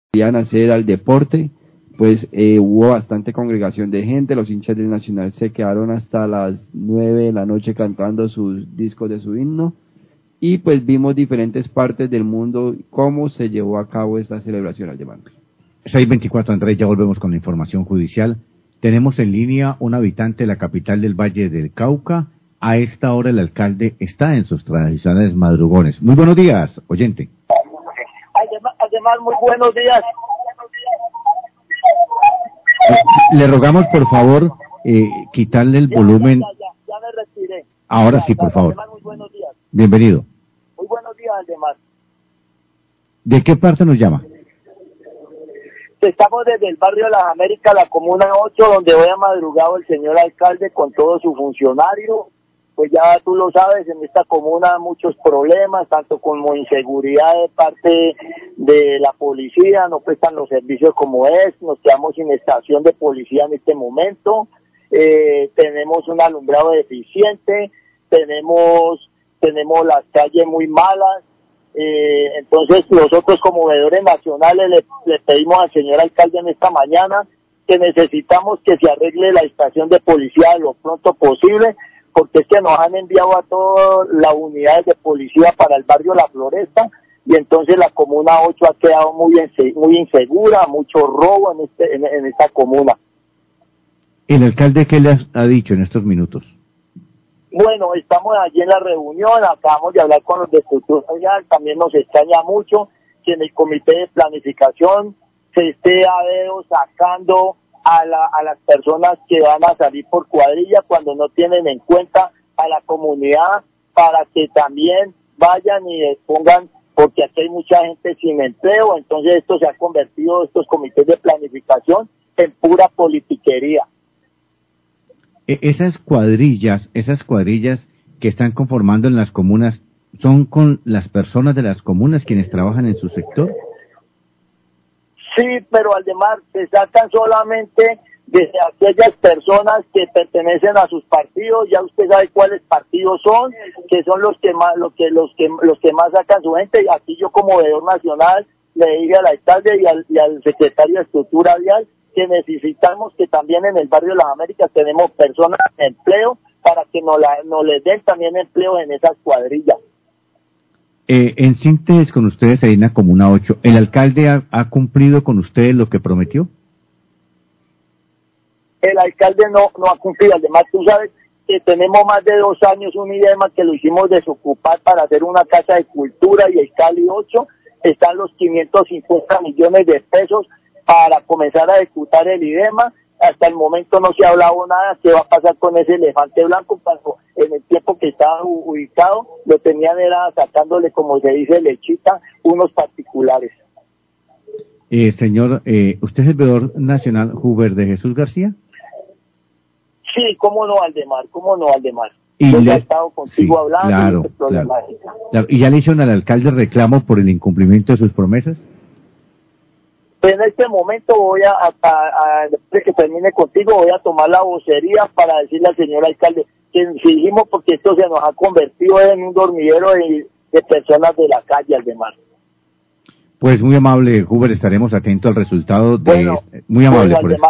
querían hacer al deporte, pues hubo bastante congregación de gente, los hinchas del Nacional se quedaron hasta las 9 de la noche cantando sus discos de su himno, y pues vimos diferentes partes del mundo cómo se llevó a cabo esta celebración al Aldemar. 6:24, Andrés, ya volvemos con la información judicial. Tenemos en línea un habitante de la capital del Valle del Cauca. A esta hora el alcalde está en sus tradicionales madrugones. Muy buenos días, oyente. Además, muy buenos días. Le rogamos, por favor, quitarle el volumen. Ya me retiré. Ahora sí, por favor. Además, muy buenos días. Bienvenido. Muy buenos días, Aldemar. ¿De qué parte nos llama? Estamos desde el barrio de Las Américas, la comuna 8, donde hoy ha madrugado el señor alcalde con todo su funcionario. Pues ya tú lo sabes, en esta comuna hay muchos problemas, tanto como inseguridad de parte de la policía, no prestan los servicios como es, nos quedamos sin estación de policía en este momento, tenemos un alumbrado deficiente, tenemos las calles muy malas. Entonces nosotros como veedores nacionales le pedimos al señor alcalde en esta mañana que necesitamos que se arregle la estación de policía lo pronto posible, porque es que nos han enviado a todas las unidades de policía para el barrio La Floresta, y entonces la comuna 8 ha quedado muy insegura, mucho robo en esta comuna. ¿El alcalde qué le ha dicho en estos minutos? Bueno, estamos allí en la reunión, acabamos de hablar con los de estructura social, también nos extraña mucho que en el comité de planificación se esté a dedo sacando a las personas que van a salir por cuadrilla cuando no tienen en cuenta a la comunidad para que también vayan y expongan, porque aquí hay mucha gente sin empleo, entonces esto se ha convertido, estos comités de planificación, en pura politiquería. Esas cuadrillas que están conformando en las comunas, ¿son con las personas de las comunas quienes trabajan en su sector? Sí, pero Aldemar, se sacan solamente de aquellas personas que pertenecen a sus partidos. Ya usted sabe cuáles partidos son, que son los que más sacan su gente. Y aquí yo como veedor nacional le dije al alcalde y al secretario de Estructura Vial que necesitamos que también en el barrio de Las Américas tenemos personas de empleo para que nos les den también empleo en esas cuadrillas. En síntesis con ustedes ahí en la Comuna 8, ¿el alcalde ha cumplido con ustedes lo que prometió? El alcalde no ha cumplido. Además, tú sabes que tenemos más de 2 años un IDEMA que lo hicimos desocupar para hacer una casa de cultura, y el Cali 8 están los 550 millones de pesos para comenzar a ejecutar el IDEMA. Hasta el momento no se ha hablado nada. ¿Qué va a pasar con ese elefante blanco? Cuando en el tiempo que estaba ubicado lo tenían era sacándole, como se dice, lechita, unos particulares. Señor, ¿usted es el veedor nacional Huber de Jesús García? Sí, cómo no, Aldemar. Y yo he estado contigo hablando. Claro. ¿Y ya le hicieron al alcalde reclamo por el incumplimiento de sus promesas? En este momento voy después que termine contigo, voy a tomar la vocería para decirle al señor alcalde que exigimos, porque esto se nos ha convertido en un dormidero de personas de la calle, Aldemar. Pues muy amable, Huber, estaremos atentos al resultado de... Muy amable por eso.